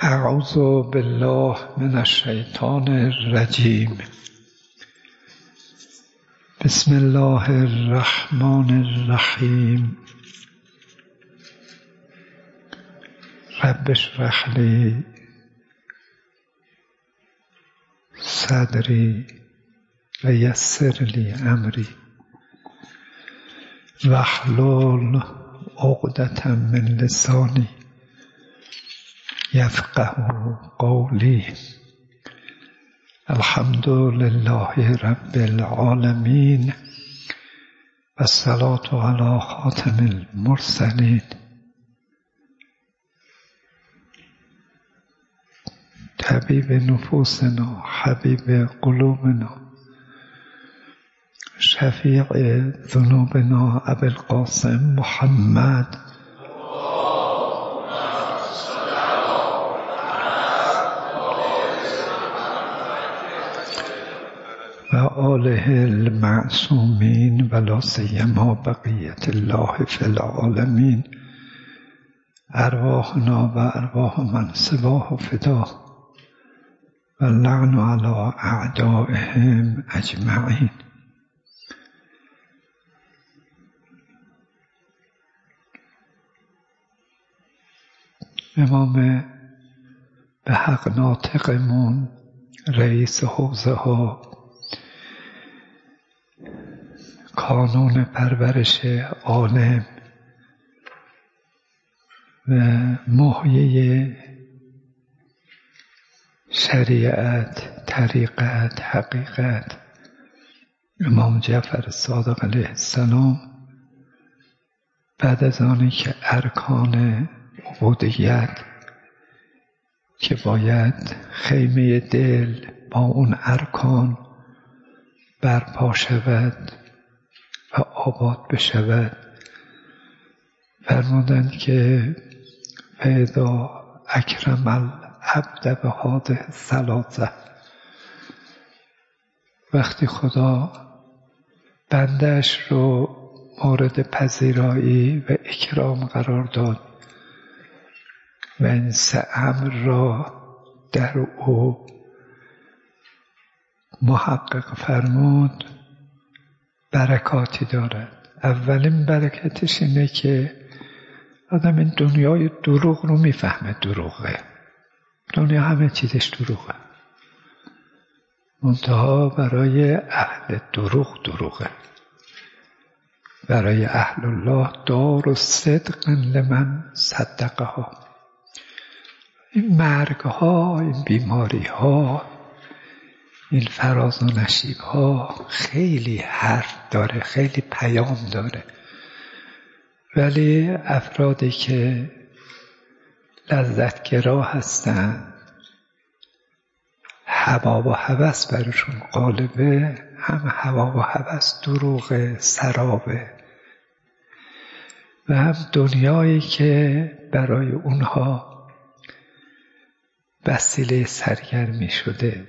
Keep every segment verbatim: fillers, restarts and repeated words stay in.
اعوذ بالله من الشیطان الرجیم. بسم الله الرحمن الرحیم. رب اشرح لی صدری و یسر لی امری واحلل عقدة من لسانی یفقه قولی. الحمد لله رب العالمین و الصلاة علی خاتم المرسلین طبیب نفوسنا حبیب قلوبنا شفیع ذنوبنا ابی القاسم محمد و آله المعصومین و لا سیما بقیت الله فی العالمین. ارواحنا و ارواح من سواه فدا و اللعن علی اعدائهم اجمعین. امام به حق ناطقمون، رئیس حوزه ها، کانون پرورش عالم و محیی شریعت، طریقت، حقیقت، امام جعفر صادق علیه السلام، بعد از آنی که ارکان عبودیت که باید خیمه دل با اون ارکان برپا شود و آباد بشود، فرمودند که فاذا اکرم العبد بهذه الثلاثه، وقتی خدا بندش رو مورد پذیرایی و اکرام قرار داد و این سه امر را در او محقق فرمود، برکاتی دارد. اولین برکتش اینه که آدم این دنیای دروغ رو میفهمه دروغه. دنیا همه چیزش دروغه، منتها برای اهل دروغ دروغه. برای اهل الله دار و صدق لمن صدقها. این مرگ ها، این بیماری ها، این فراز و نشیب ها خیلی حرف داره، خیلی پیام داره، ولی افرادی که لذتگرا هستن، هوا و هوس برشون غالبه، هم هوا و هوس دروغ، سرابه، و هم دنیایی که برای اونها وسیله سرگرمی شده.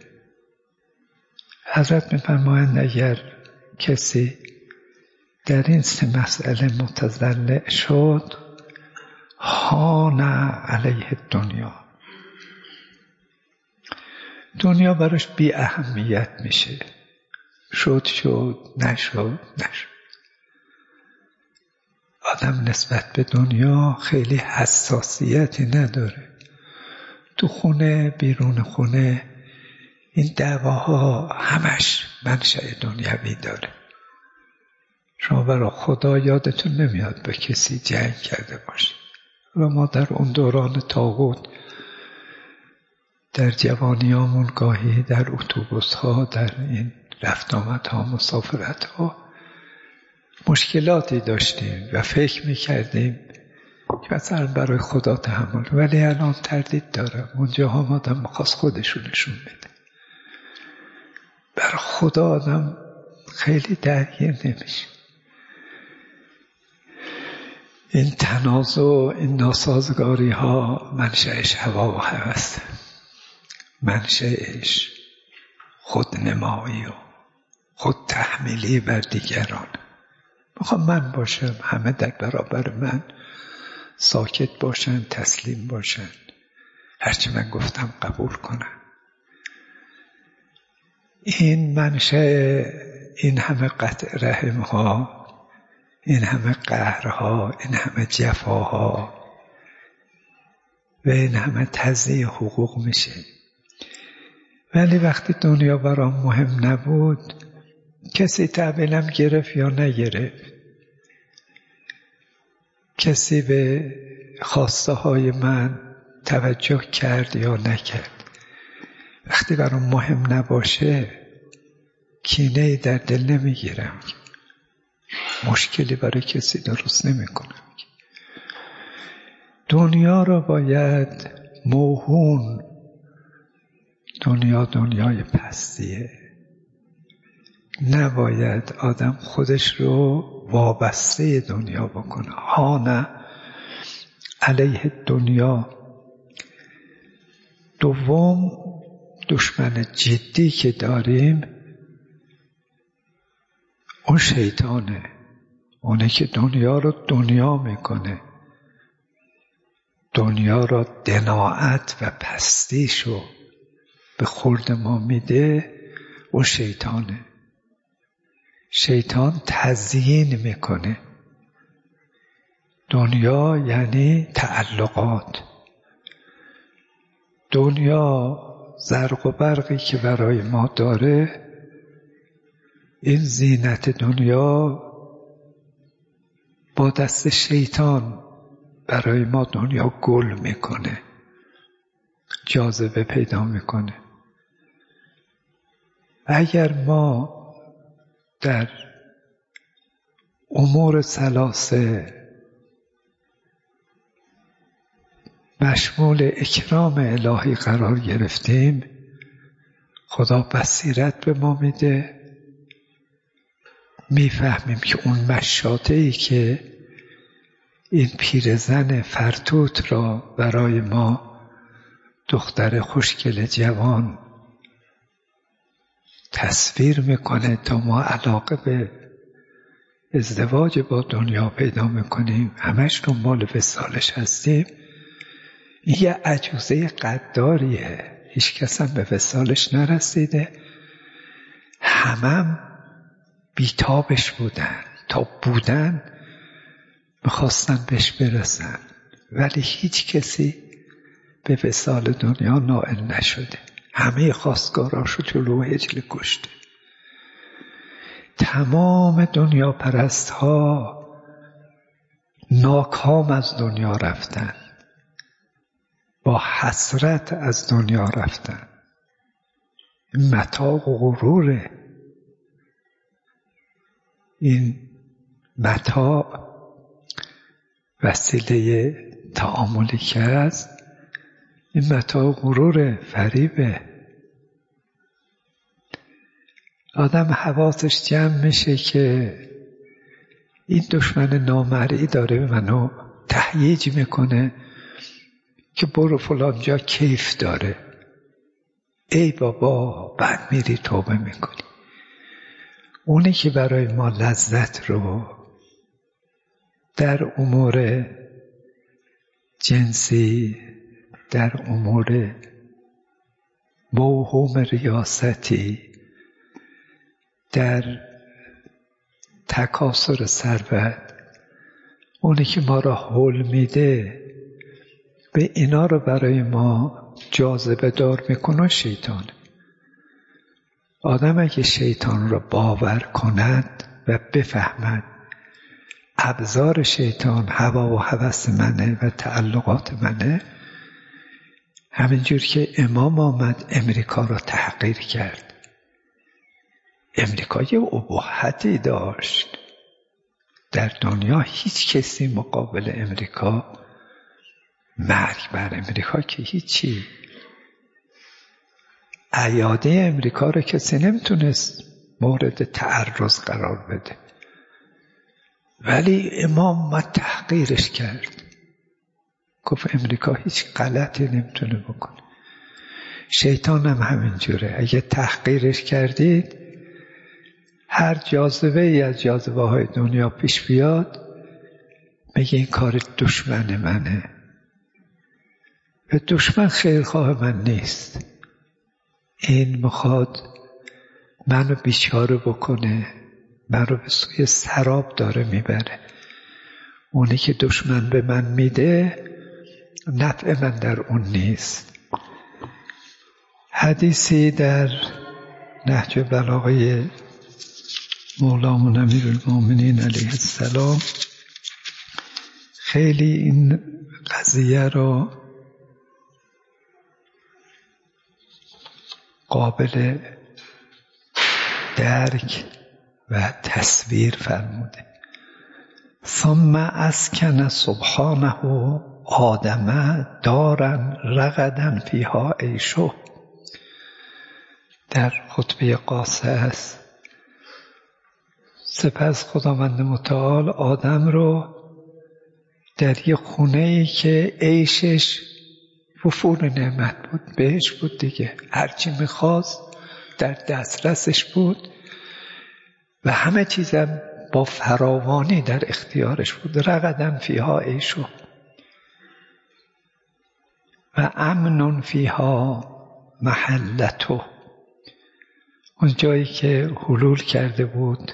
حضرت می‌فرمایند اگر کسی در این سه مسئله متضلع شد، هان علیه دنیا، دنیا براش بی اهمیت میشه. شد شد، نشد نشد. آدم نسبت به دنیا خیلی حساسیتی نداره. تو خونه، بیرون خونه، این دعواها همش منشأ دنیوی داره. شما برای خدا یادتون نمیاد به کسی جنگ کرده باشید. و ما در اون دوران طاغوت در جوانیامون گاهی در اتوبوس ها، در این رفت آمد ها، مسافرت ها مشکلاتی داشتیم و فکر میکردیم که مثلا برای خدا تحمل، ولی الان تردید دارم. اونجا هم آدم میخواست خودشونشون بده. برای خدا آدم خیلی درگیر نمیشه. این تنازع، این ناسازگاری ها منشأش هوا و هوس، منشأش خودنمایی و خود تحمیلی بر دیگران. میخوام من باشم، همه در برابر من ساکت باشن، تسلیم باشن، هرچی من گفتم قبول کنن. این منشأ این همه قطع رحم ها، این همه قهرها، این همه جفاها و این همه تضییع حقوق میشه. ولی وقتی دنیا برام مهم نبود، کسی تحویلم گرفت یا نگرفت، کسی به خواسته های من توجه کرد یا نکرد، وقتی برام مهم نباشه کینه‌ای در دل نمیگیرم، مشکلی برای کسی درست نمیکنم. دنیا را باید موهون، دنیا دنیای پستیه، نباید آدم خودش رو وابسته دنیا بکنه. ها نه علیه دنیا. دوم، دشمن جدی که داریم اون شیطانه، اونه که دنیا رو دنیا میکنه، دنیا را دناعت و پستیشو به خورد ما میده. اون شیطانه. شیطان تزیین میکنه. دنیا یعنی تعلقات. دنیا زرق و برقی که برای ما داره، این زینت دنیا با دست شیطان برای ما دنیا گل میکنه، جاذبه پیدا میکنه. اگر ما در امور ثلاثه مشمول اکرام الهی قرار گرفتیم، خدا بصیرت به ما میده، میفهمیم که اون مشاطه‌ای که این پیرزن فرتوت را برای ما دختر خوشگل جوان تصویر میکنه تا ما علاقه به ازدواج با دنیا پیدا میکنیم، همش دنبال وصالش هستیم. این یه عجوزه قداریه، هیچ کس هم به وصالش نرسیده، همم بیتابش بودن، تا بودن میخواستن بهش برسن، ولی هیچ کسی به وصال دنیا نائل نشده. همه خواستگاراشو جلو عجل کشته. تمام دنیا پرست ها ناکام از دنیا رفتن، با حسرت از دنیا رفتن. متاع و غروره. این متاع وسیله تعاملی که هست، این متاع غروره، فریبه. آدم حواسش جمع میشه که این دشمن نامرئی داره منو تهییج میکنه که برو فلان جا کیف داره. ای بابا، بعد میری توبه میکنی. اونی که برای ما لذت رو در امور جنسی، در امور موهوم ریاستی، در تکاثر ثروت، اونی که ما را حول میده، به اینا رو برای ما جاذبه دار میکنه شیطان. آدم اگه شیطان رو باور کند و بفهمد ابزار شیطان هوا و هوس منه و تعلقات منه، همینجور که امام آمد امریکا رو تحقیر کرد. امریکا یه ابهتی داشت. در دنیا هیچ کسی مقابل امریکا، مرگ بر امریکا که هیچی. ایاده امریکا رو کسی نمیتونست مورد تعرض قرار بده، ولی امام ما تحقیرش کرد. گفت امریکا هیچ غلطی نمیتونه بکنه. شیطان هم همینجوره. اگه تحقیرش کردید، هر جاذبه ای از جاذبه های دنیا پیش بیاد، میگه این کار دشمن منه. و دشمن خیرخواه من نیست. این میخواد منو بیچاره بکنه، من رو به سوی سراب داره میبره. اونی که دشمن به من میده نفع من در اون نیست. حدیثی در نهج البلاغه مولامون امیرالمومنین علیه السلام خیلی این قضیه رو قابل درک و تصویر فرموده. ثم اسکن سبحانه آدم دارن رغدن فیها عیشو. در خطبه قاصص سپس خداوند متعال آدم رو در یه خونه‌ای که عیشش وفور نعمت بود، بهش بود دیگه، هرچی میخواست در دسترسش بود و همه چیزم با فراوانی در اختیارش بود. رغدن فیها عیشو و امنون فیها محلتو. اون جایی که حلول کرده بود،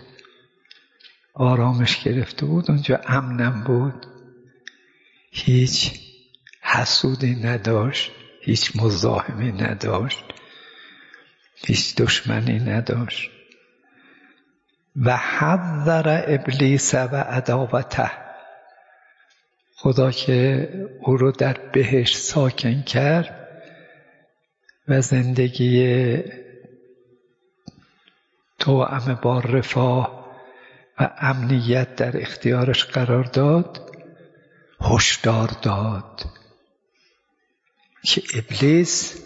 آرامش گرفته بود، اونجا امنم بود، هیچ حسودی نداشت، هیچ مزاحمی نداشت، هیچ دشمنی نداشت. و حذر ابلیس و عداوته. خدا که او رو در بهشت ساکن کرد و زندگی توأم با رفاه و امنیت در اختیارش قرار داد، هشدار داد که ابلیس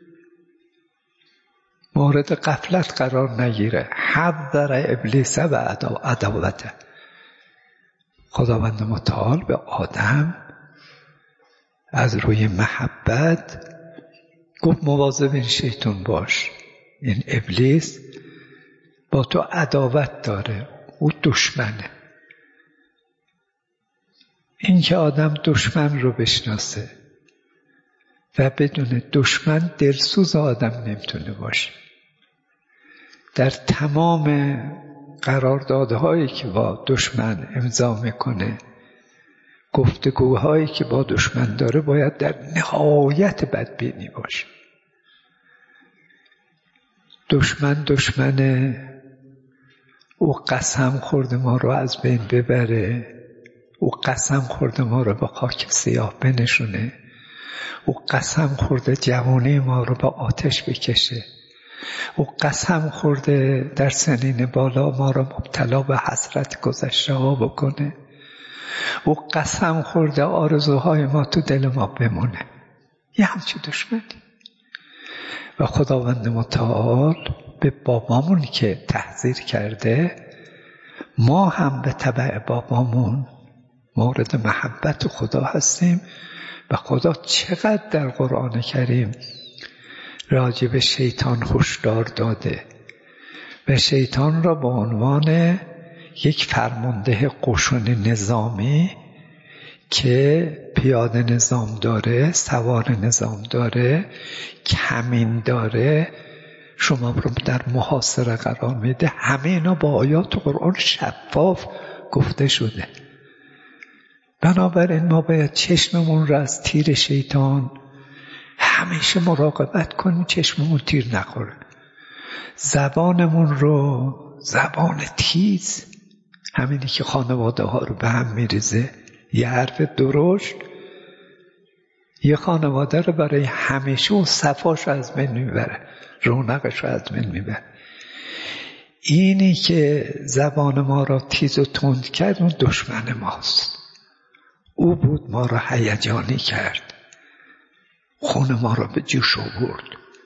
مورد غفلت قرار نگیره. حذر ابلیس و عداوته. خداوند متعال به آدم از روی محبت گفت مواظب این شیطان باش، این ابلیس با تو عداوت داره، او دشمنه. این که آدم دشمن رو بشناسه و بدون دشمن دلسوز آدم نمیتونه باشه. در تمام قراردادهایی که با دشمن امضا میکنه، گفتگوهایی که با دشمن داره، باید در نهایت بدبینی باشه. دشمن دشمنه، او قسم خورده ما رو از بین ببره، او قسم خورده ما رو به خاک سیاه بنشونه، او قسم خورده جوانی ما رو به آتش بکشه، او قسم خورده در سنین بالا ما رو مبتلا به حسرت گذشته ها بکنه، او قسم خورده آرزوهای ما تو دل ما بمونه. یه همچی دشمنی. و خداوند متعال به بابامون که تحذیر کرده، ما هم به تبع بابامون مورد محبت خدا هستیم. و خدا چقدر در قرآن کریم راجع به شیطان هشدار داده و شیطان را به عنوان یک فرمانده قشون نظامی که پیاده نظام داره، سوار نظام داره، کمین داره، شما رو در محاصره قرار میده. همه اینا با آیات قرآن شفاف گفته شده. بنابراین ما باید چشممون رو از تیر شیطان همیشه مراقبت کنیم، چشممون تیر نخوره. زبانمون رو، زبان تیز، همینی که خانواده ها رو به هم میریزه، یه حرف درشت یه خانواده رو برای همیشه و صفاش رو از بین میبره، رونقش رو از بین میبره. اینی که زبان ما رو تیز و تند کرد، اون دشمن ماست. او بود ما رو هیجانی کرد، خون ما رو به جوش آورد،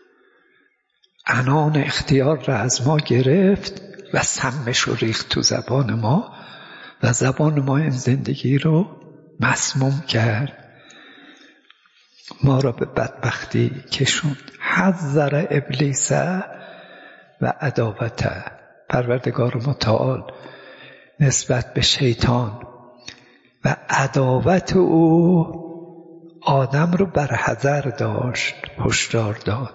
عنان اختیار را از ما گرفت و سمش رو ریخت تو زبان ما و زبان ما این زندگی رو مسموم کرد، ما را به بدبختی کشوند. حذر ابلیس و عداوته. پروردگار متعال نسبت به شیطان و عداوت او آدم رو بر حذر داشت، هشدار داد.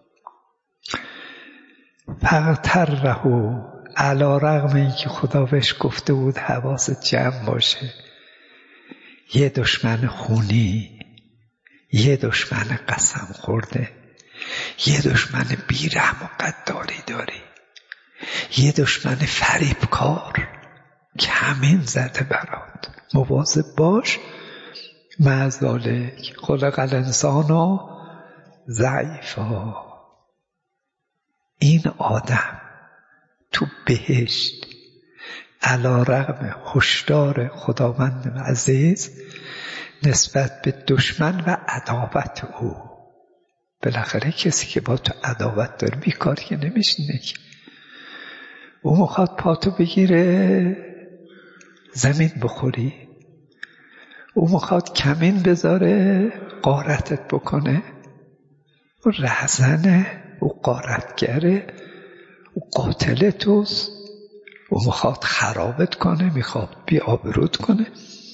فاغتره علی رغم این که خدا بهش گفته بود حواست جمع باشه، یه دشمن خونی، یه دشمن قسم خورده، یه دشمن بیرحم و غداری داری، یه دشمن فریبکار کمین زده برات، مواظب باش. مع ذالک خلق الانسان ضعیفا. این آدم تو بهشت علی رغم هشدار خداوند عزیز نسبت به دشمن و عداوت او، بالاخره کسی که با تو عداوت داره بیکار که نمیشینه که، او میخواد پاتو بگیره زمین بخوری، او میخواد کمین بذاره غارتت بکنه. او رهزنه، او غارتگره، او قاتل توست، او میخواد خرابت کنه، میخواد بی آبرود کنه.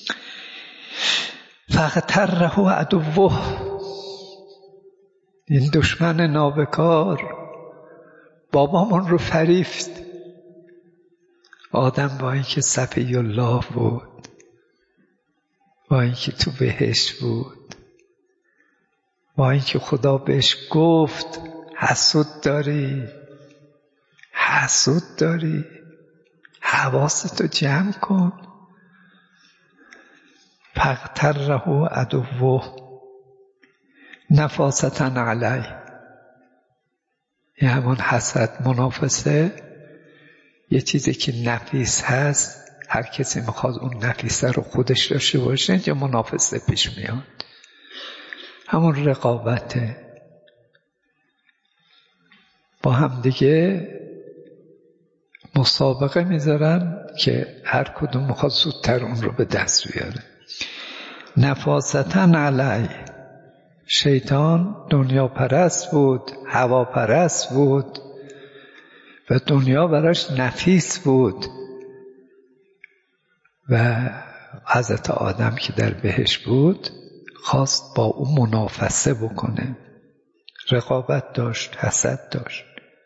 فاغتره عدوه، این دشمن نابکار بابامون رو فریفت. آدم با اینکه صفی الله بود، با اینکه تو بهشت بود، با اینکه خدا بهش گفت حسود داری، حسود داری، حواستو جمع کن. فاغتره عدوه نفاستن علی، یه همون حسد، منافسه، یه چیزی که نفیس هست، هر کسی میخواد اون نفیسه رو خودش داشته باشه، اینجا منافسه پیش میاد. همون رقابته، با هم دیگه مسابقه میذارن که هر کدوم میخواد زودتر اون رو به دست بیاره. نفاستن علی، شیطان دنیا پرست بود، هوا پرست بود و دنیا براش نفیس بود و حضرت آدم که در بهشت بود خواست با او منافسه بکنه، رقابت داشت، حسد داشت.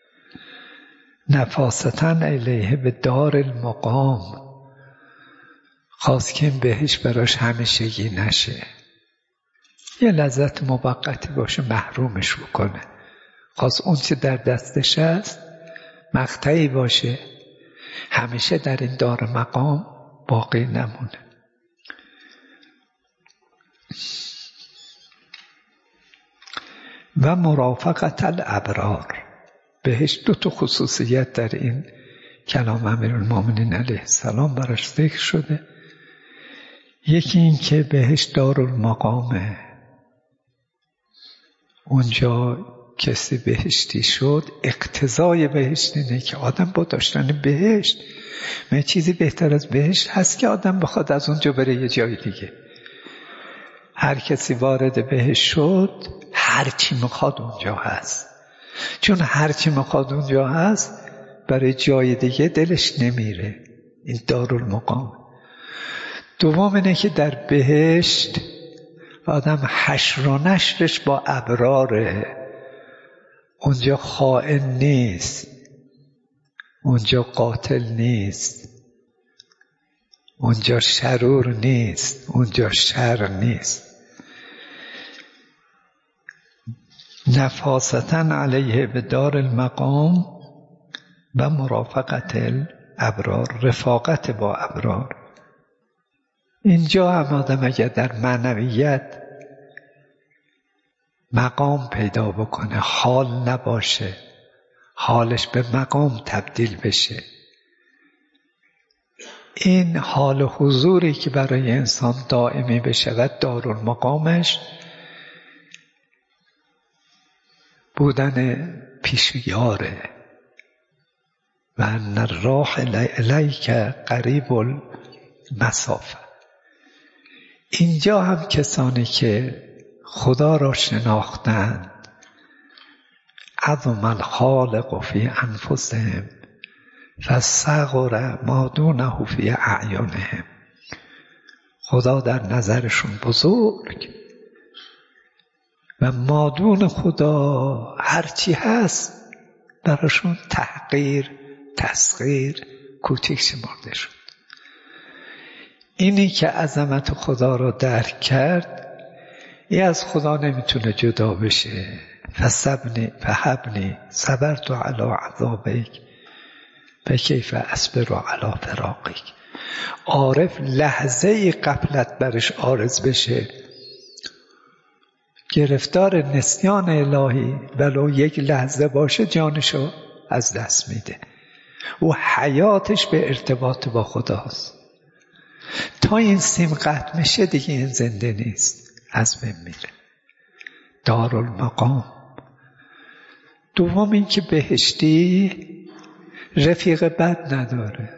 نفاستن الیه به دار المقام، خواست که این بهشت براش همیشگی نشه، یه لذت موقتی باشه، محرومش بکنه. خواست اون چه در دستش هست مقطعی باشه، همیشه در این دار مقام باقی نمونه. و مرافقت الابرار، بهش دو تا خصوصیت در این کلام امیرالمومنین علیه السلام براش ذکر شده. یکی این که بهش دارالمقامه، اونجا کسی بهشتی شد، اقتضای بهشت اینه که آدم با داشتن بهشت، من چیزی بهتر از بهشت هست که آدم بخواد از اونجا بره یه جای دیگه. هر کسی وارد بهشت شد هر چی میخواد اونجا هست، چون هر چی میخواد اونجا هست برای جای دیگه دلش نمیره. این دارالمقام. دوم اینه که در بهشت آدم حشر و نشرش با ابراره، اونجا خائن نیست، اونجا قاتل نیست، اونجا شرور نیست، اونجا شر نیست. نفاستن علیه به دار المقام و مرافقت الابرار، رفاقت با ابرار. اینجا هم آدم اگر در معنویت مقام پیدا بکنه، حال نباشه، حالش به مقام تبدیل بشه، این حال حضوری که برای انسان دائمی بشه و دارالمقامش بودن پیش یاره. و ان الراحل الیک قریب المسافه. اینجا هم کسانی که خدا را شناختند، عظم الخالق فی انفسهم فصغر ما دونه فی اعینهم، خدا در نظرشون بزرگ و مادون خدا هرچی هست براشون تحقیر، تسخیر، کوچک شمرده شد. اینی که عظمت خدا رو درک کرد، این از خدا نمیتونه جدا بشه. فصبنی فهبنی صبرت علی عذابک فکیف اصبر علی فراقک. عارف لحظه ای غفلت برش عارض بشه، گرفتار نسیان الهی ولو یک لحظه باشه، جانشو از دست میده. او حیاتش به ارتباط با خداست. تا این سیم قطع میشه دیگه این زنده نیست، از بین میره. دارالمقام. دوم این که بهشتی رفیق بد نداره.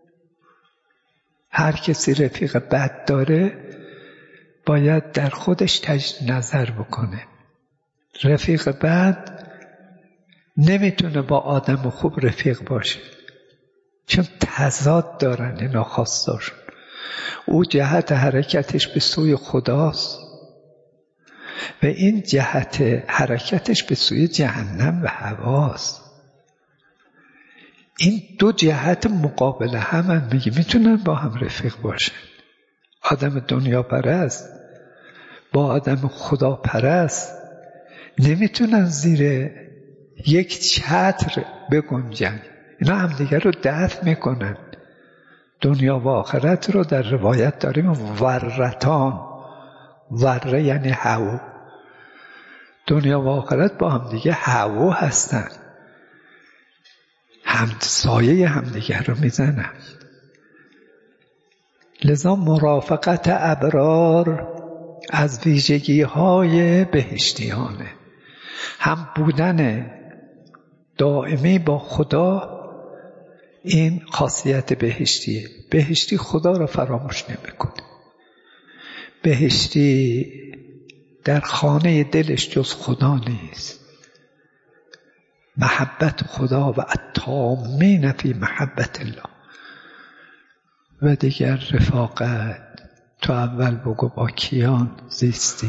هر کسی رفیق بد داره باید در خودش تجدید نظر بکنه. رفیق بد نمیتونه با آدم خوب رفیق باشه، چون تضاد دارن اینا خواستاشون. او جهت حرکتش به سوی خداست و این جهت حرکتش به سوی جهنم و هواست. این دو جهت مقابل هم میگه میتونن با هم رفیق باشن. آدم دنیا پرست با آدم خدا پرست نمیتونن زیر یک چتر بگنجن. اینا همدیگر رو دفع میکنن. دنیا و آخرت رو در روایت داریم ورتان. وره یعنی هوا. دنیا و آخرت با همدیگه هوا هستن، هم سایه همدیگر رو میزنن. لذا مرافقت ابرار از ویژگی های بهشتیانه. هم بودن دائمی با خدا این خاصیت بهشتیه. بهشتی خدا رو فراموش نمیکنه. بهشتی در خانه دلش جز خدا نیست. محبت خدا و التامین فی محبت الله. و دیگر رفاقت. تو اول بگو با کیان زیستی،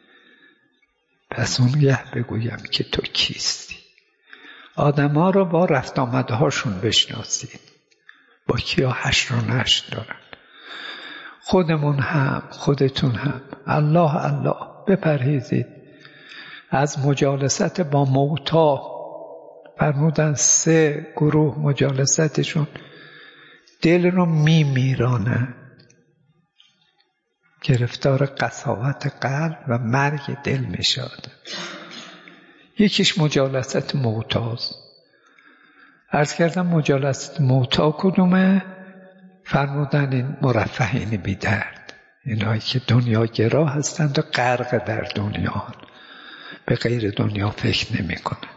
پس اونگه بگویم که تو کیستی. آدم ها رو با رفت آمده هاشون بشناسید، با کیا حشر و نشر دارن. خودمون هم خودتون هم الله الله بپرهیزید از مجالست با موتا. فرمودن سه گروه مجالستشون دل رو می میرانن، گرفتار قساوت قلب و مرگ دل می شد. یکیش مجالست موتاست. عرض کردم مجالست موتا کدومه؟ فرمودن این مرفهین بی درد، اینایی که دنیا گرا هستند و غرق در دنیا، به غیر دنیا فکر نمی کنن.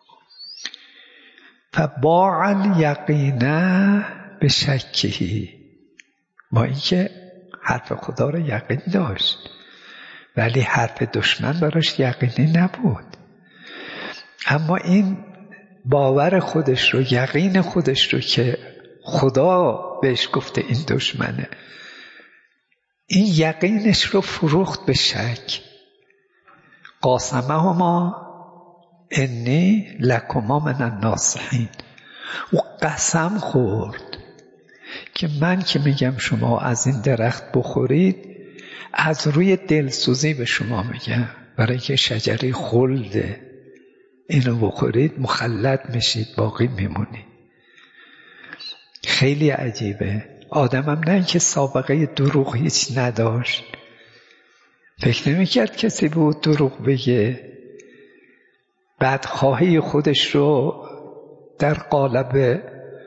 فباع الیقین به شکهی. با اینکه حرف خدا رو یقین داشت ولی حرف دشمن براش یقینی نبود. اما این باور خودش رو، یقین خودش رو که خدا بهش گفته این دشمنه، این یقینش رو فروخت به شک. قاسمهما انی لکما من الناصحین. او قسم خورد که من که میگم شما از این درخت بخورید، از روی دلسوزی به شما میگم، برای که شجره خلده، اینو بخورید مخلد میشید، باقی میمونید. خیلی عجیبه. آدمم نه که سابقه دروغ هیچ نداشت، فکر نمیکرد کسی بود دروغ بگه، بدخواهی خودش رو در قالب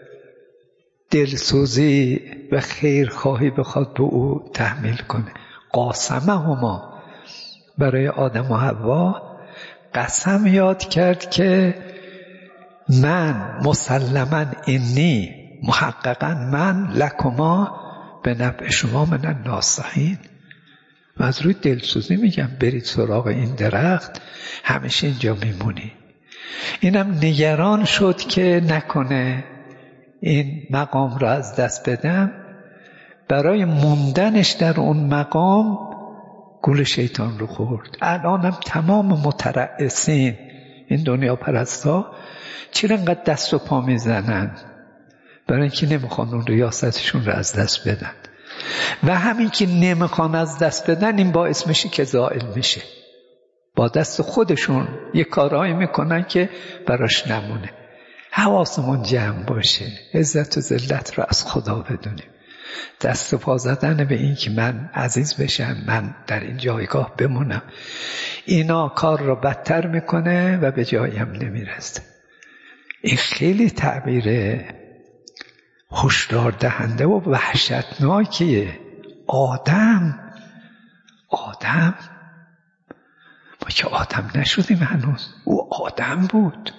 دلسوزی و خیرخواهی بخواد به او تحمیل کنه. قاسمهما، برای آدم و حوا قسم یاد کرد که من مسلما انی، محققا من لکما به نفع شما من الناصحین. و از روی دلسوزی میگم برید سراغ این درخت، همیشه اینجا میمونی. اینم نگران شد که نکنه این مقام را از دست بدم. برای موندنش در اون مقام گول شیطان رو خورد. الانم تمام مترأسین این دنیا پرستا چرا انقدر دست و پا میزنن؟ برای اینکه نمیخوان اون ریاستشون رو از دست بدن و همین که نمیخوان از دست بدن این باعث میشه که زائل میشه. با دست خودشون یه کارهایی میکنن که براش نمونه. حواسمون جمع باشه، عزت و ذلت رو از خدا بدونیم. دست و پا زدن به این که من عزیز بشم، من در این جایگاه بمونم، اینا کار رو بدتر میکنه و به جاییم نمیرسه. این خیلی تعبیر هشدار دهنده و وحشتناکیه. آدم آدم ما که آدم نشدیم هنوز، او آدم بود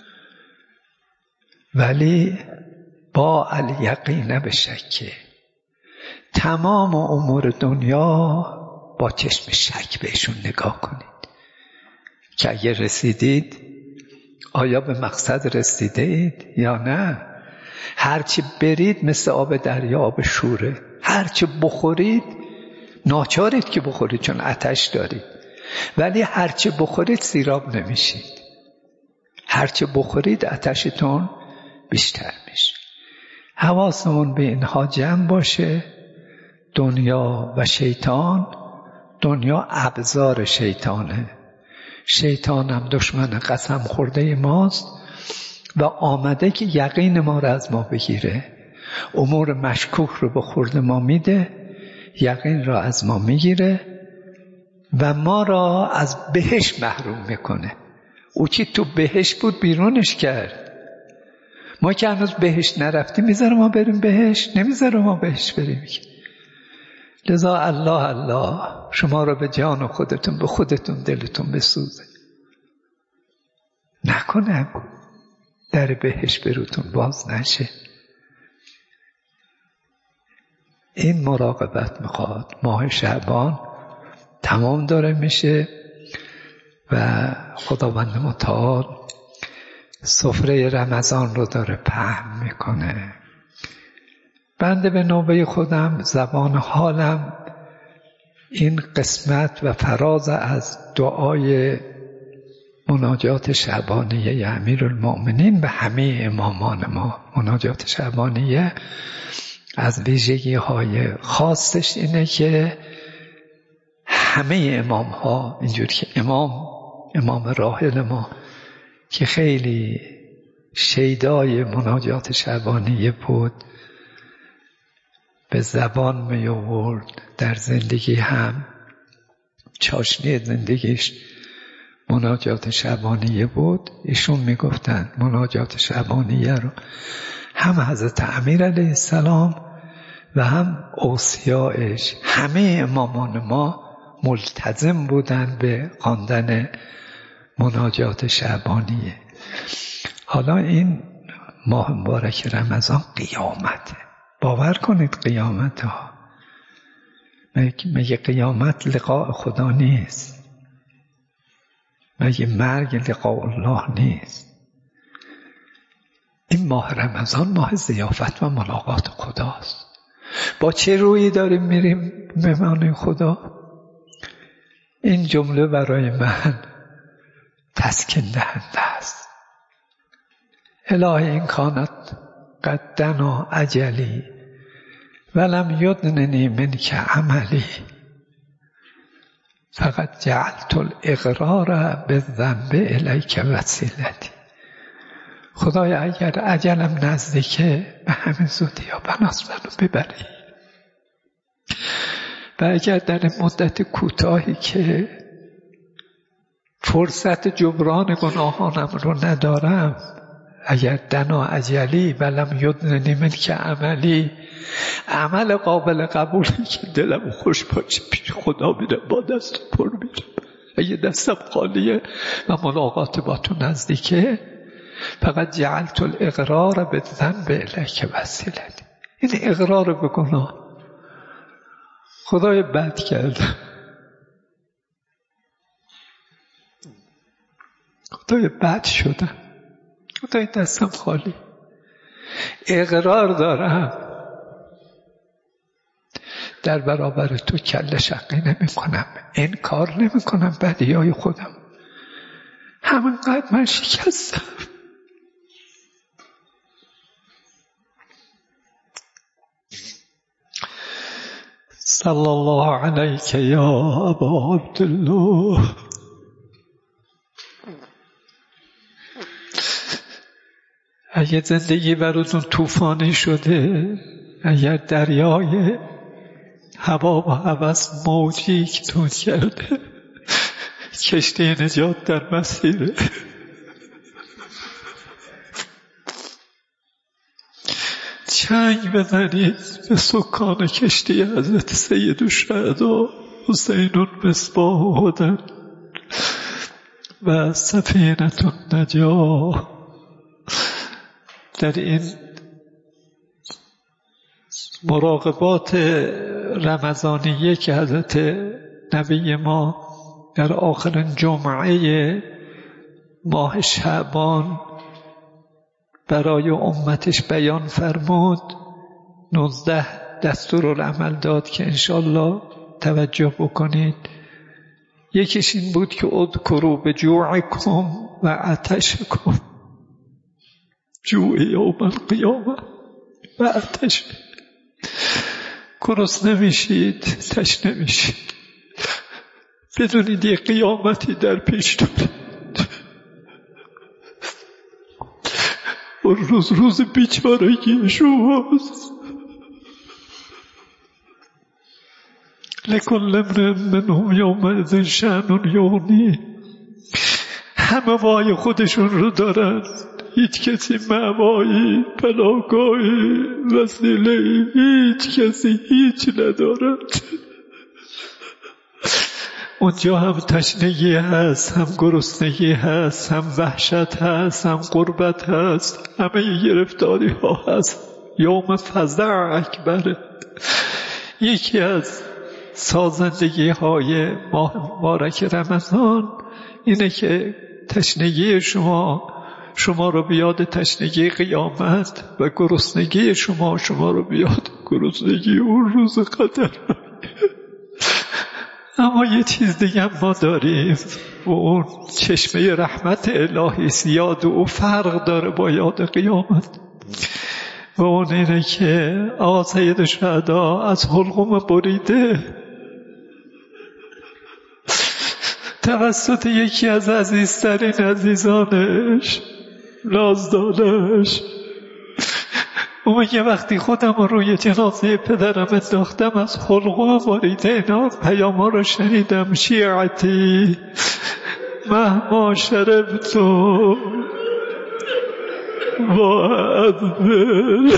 ولی با الیقین به شکه. تمام امور دنیا با چشم شک بهشون نگاه کنید که اگه رسیدید آیا به مقصد رسیدید یا نه. هرچی برید مثل آب دریا آب شوره، هرچی بخورید ناچارید که بخورید چون آتش دارید، ولی هرچی بخورید سیراب نمیشید. هرچی بخورید آتشتون بیشتر میشه. حواسمون به اینها جمع باشه. دنیا و شیطان، دنیا ابزار شیطانه، شیطان هم دشمن قسم خورده ماست و آمده که یقین ما رو از ما بگیره. امور مشکوک رو به خورد ما میده، یقین را از ما میگیره و ما را از بهشت محروم میکنه. او که تو بهشت بود بیرونش کرد. ما که هنوز بهشت نرفتیم میذاره ما بریم بهشت؟ نمیذاره ما بهشت بریم. لذا الله الله شما را به جان خودتون به خودتون دلتون بسوزه، نکنه در بهشت بروتون باز نشه. این مراقبت میخواد. ماه شعبان تمام داره میشه و خداوند متعال سفره رمضان رو داره پهن میکنه. بنده به نوبه خودم زبان حالم این قسمت و فراز از دعای مناجات شعبانیه امیرالمؤمنین به همه امامان ما. مناجات شعبانیه از ویژگی های خاصش اینه که همه امام ها اینجور که امام امام راحل ما که خیلی شیدای مناجات شعبانیه بود، به زبان می آورد، در زندگی هم چاشنی زندگیش مناجات شعبانیه بود. ایشون می گفتن مناجات شعبانیه رو هم حضرت امیر علیه السلام و هم اوصیاءش همه امامان ما ملتزم بودن به خواندن مناجات شعبانیه. حالا این ماه مبارک رمضان قیامته. باور کنید قیامت ها. مگه قیامت لقاء خدا نیست؟ مگه مرگ لقاء الله نیست؟ این ماه رمضان ماه ضیافت و ملاقات خداست. با چه رویی داریم میریم مهمان خدا؟ این جمله برای من تسکین دهنده است. الهی این کانت قد دنا اجلی ولم یدننی منک عملی فقط جعلت الاقرار بالذنب الیک وسیلتی. خدایا اگر اجلم نزدیکه به همین زودی ها بناس منو ببری و اگر در مدت کوتاهی که فرصت جبران گناهانم رو ندارم، اگر دنا اجلی ولم یدننی منک عملی، عمل قابل قبولی که دلم خوش باشه پیش خدا میرم با دست پر میرم. اگه دستم خالیه و ملاقات با تو نزدیکه، فقط جعلت الاقرار بالذنب الیک وسیلتی. این اقرار به گناه، خدای بد کردم، خدای بد شدم، خدای دستم خالی، اقرار دارم در برابر تو کله شقی نمی کنم، انکار نمی کنم بدیهای خودم، همینقدر من شکستم. صلی الله علیک یا ابا عبدالله. اگه زندگی براتون طوفانی شده، اگر دریای هوا و هوس موجی که تون کرده، کشتی نجات در مسیره. چنگ بزنید به سکان کشتی حضرت سید الشهدا حسین مصباح هدی و سفینة النجاة. در این مراقبات رمضانیه که حضرت نبی ما در آخرین جمعه ماه شعبان برای امتش بیان فرمود، نوزده دستورالعمل داد که انشالله توجه بکنید. یکیش این بود که اذکروا بجوعکم و عطشکم، جوع یوم القیامه و عطش. گرسنه میشید، تشنه میشید، بدونید یه قیامتی در پیش دارید. و روز روز بیچارگی شماست. لکل امرئ منهم یومئذ شأن یغنیه. همه وای خودشون رو دارن، هیچ کسی مأوایی، پناهگاهی، وسیله‌ای، هیچ کسی هیچ ندارد. اونجا هم تشنگی هست، هم گرسنگی هست، هم وحشت هست، هم غربت هست، همه گرفتاری ها هست. یوم فزع اکبره. یکی از سازندگی های ماه مبارک رمضان اینه که تشنگی شما شما رو بیاد تشنگی قیامت و گرسنگی شما شما رو بیاد گرسنگی اون روز قدر. اما یه چیز دیگه ما داریم و اون چشمه رحمت الهی یاد او فرق داره با یاد قیامت، و اون اینه که آقا سید الشهدا از حلقوم بریده توسط یکی از عزیزترین عزیزانش، نازدانش، اون میگه وقتی خودم روی جنازه پدرم انداختم از حلقوم بریده اینا پیاما رو شنیدم. شیعتی مهما شربتو و ادبر.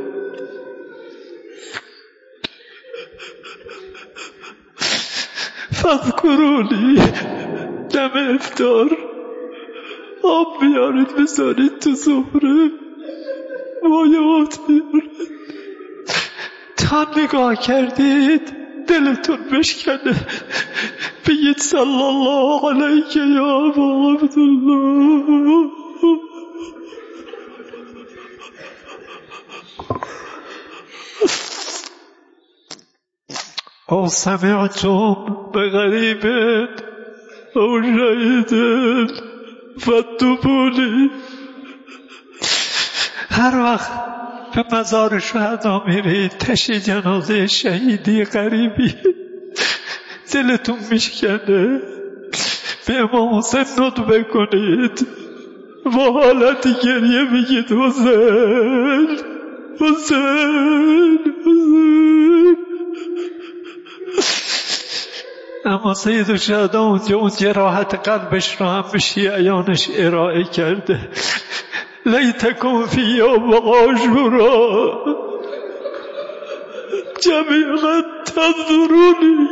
فذکرونی دم افطار آب بیارید بذارید تو سفره، مایات بیارید. تا نگاه کردید دلتون بشکنه، بگید صلی الله علیک یا ابا عبدالله. او سمعتم بغریب او شهید فتوبونی. هر وقت به مزار شهدا میرید تشییع جنازه شهیدی غریبی دلتون میشکنه، به امام حسین ندبه کنید، با حالت گریه میگید حسین حسین حسین. اما سید الشهدا اونجا اون جراحت قلبش رو هم به شیعیانش ارائه کرده. لیتکم فی یوم عاشورا جمیعا تنظرونی.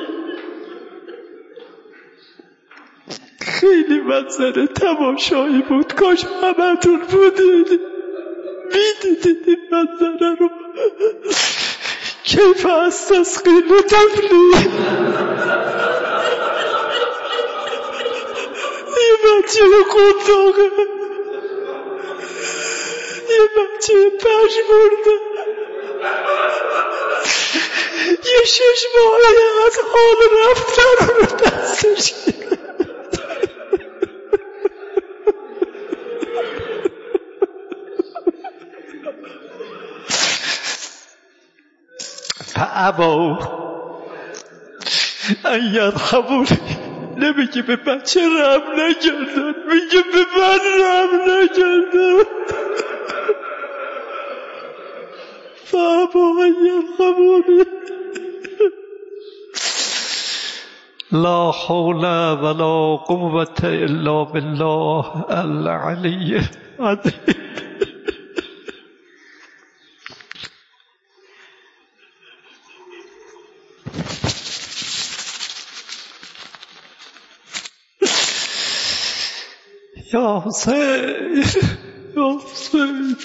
خیلی منظره تماشایی بود، کاش همتون بودید میدیدید این منظره رو. کیف استسقی لطفلی. یه بچه قطاقه، یه بچه پش برده، یه شش ماهی از حال رفتن رو دستش گرفت. فابوا ان یرحمونی. نمیگه به بچه رحم نکردن، میگه به من رحم نکردن. فابوا ان یرحمونی. لا حول ولا قوة الا بالله العلی العظیم. یا حسین یا حسین.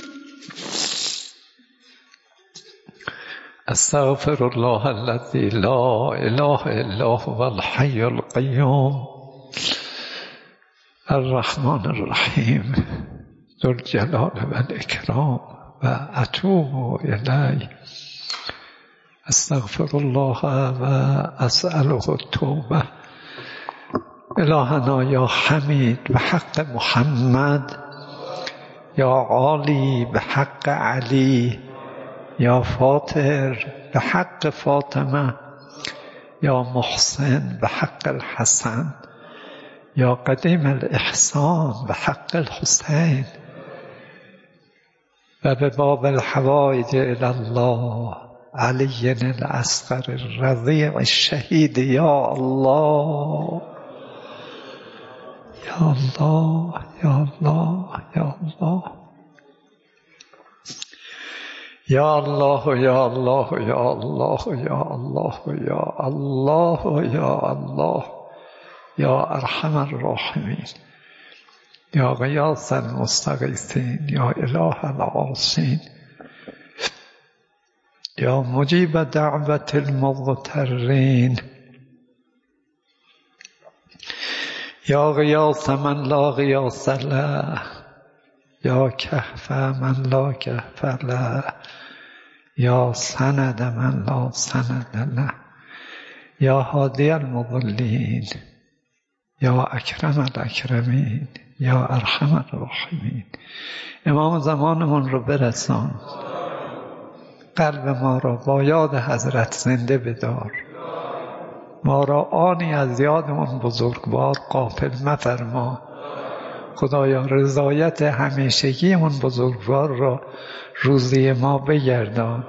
استغفر الله الذي لا اله الا هو الحي القيوم الرحمن الرحیم ذو الجلال والاکرام و اتوب الیه. استغفر الله و اسأله التوبه. الهنا یا حمید به حق محمد، یا عالی به حق علی، یا فاطر به حق فاطمه، یا محسن به حق الحسن، یا قدیم الاحسان به حق الحسین، و به باب الحوائج الی الله علی الاصغر الرضیع الشهید. یا الله یا الله یا الله یا الله یا الله یا الله یا الله یا الله یا الله یا الله یا ارحم الراحمین یا غیاث المستغیثین یا اله العاصین یا مجیب دعوت المضطرین یا غیاث من لا غیاث له یا کهف من لا کهف له یا سند من لا سند له یا هادی المضلین یا اکرم الاکرمین یا ارحم الراحمین. امام زمانمون رو برسان، قلب ما را با یاد حضرت زنده بدار، ما را آنی از یادمون بزرگوار غافل مفرما. خدایا رضایت همیشگیمون بزرگوار را روزی ما بگردان.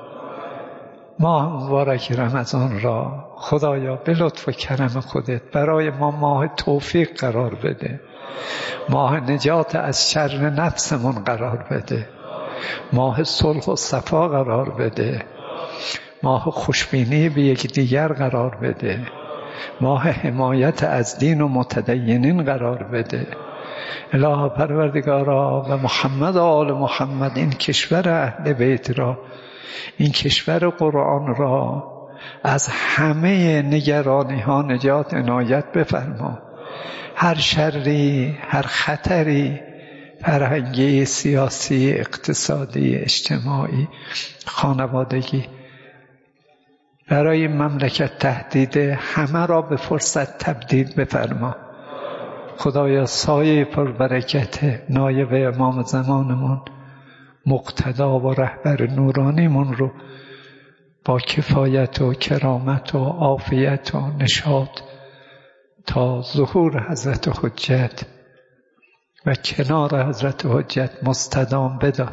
ماه مبارک رمضان را خدایا به لطف و کرم خودت برای ما ماه توفیق قرار بده، ماه نجات از شر نفسمون قرار بده، ماه صلح و صفا قرار بده، ماه خوشبینی به یکدیگر قرار بده، ماه حمایت از دین و متدینین قرار بده. اله پروردگارا و محمد و آل محمد این کشور اهل بیت را، این کشور قرآن را از همه نگرانی ها نجات عنایت بفرما. هر شری، هر خطری فرهنگی، سیاسی، اقتصادی، اجتماعی، خانوادگی برای مملکت تهدیده، همه را به فرصت تبدیل بفرما. خدایا سایه پربرکت نایب امام زمانمون، مقتدا و رهبر نورانیمون رو با کفایت و کرامت و عافیت و نشاط تا ظهور حضرت حجت و کنار حضرت حجت مستدام بدار.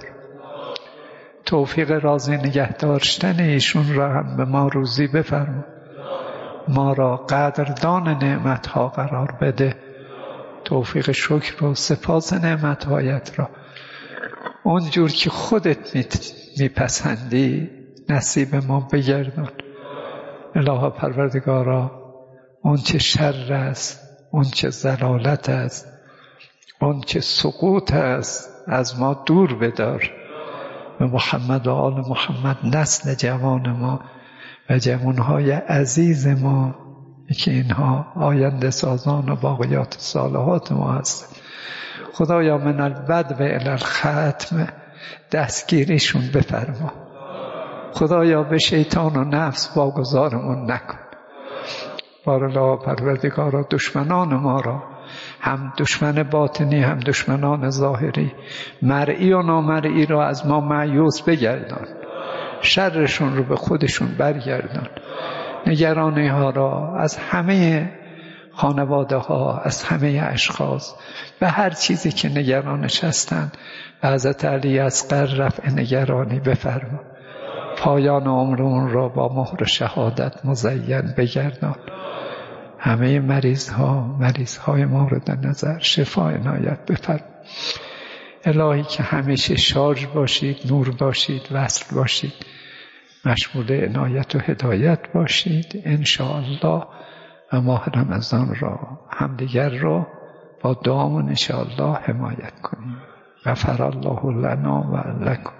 توفیق راضی نگه داشتن ایشون را هم به ما روزی بفرما. ما را قدردان نعمتها قرار بده. توفیق شکر و سپاس نعمتهایت را اونجور که خودت میپسندی نصیب ما بگردان. اله پروردگارا، اون چه شر است، اون چه ضلالت است، اون چه سقوط است، از ما دور بدار. به محمد و آل محمد نسل جوان ما و جوانهای عزیز ما که اینها آینده سازان و باقیات صالحات ما هست، خدایا من البدو الی الختم دستگیریشون بفرما. خدایا به شیطان و نفس واگذارمون نکن. بارالله پروردگارا دشمنان ما را، هم دشمن باطنی هم دشمنان ظاهری، مرئی و نامرئی را از ما مایوس بگردان، شرشون رو به خودشون برگردان. نگرانی ها را از همه خانواده ها، از همه اشخاص و هر چیزی که نگرانش هستند و حضرت علی اصغر رفع نگرانی بفرما. پایان عمرون را با مهر شهادت مزین بگردان. همه مریض ها مریض های مورد نظر شفا عنایت بفرما. الهی که همیشه شارژ باشید، نور باشید، وصل باشید، مشمول عنایت و هدایت باشید انشاءالله. و ماه رمضان را همدیگر را با دعامون انشاءالله حمایت کنیم. غفر الله لنا و لکم.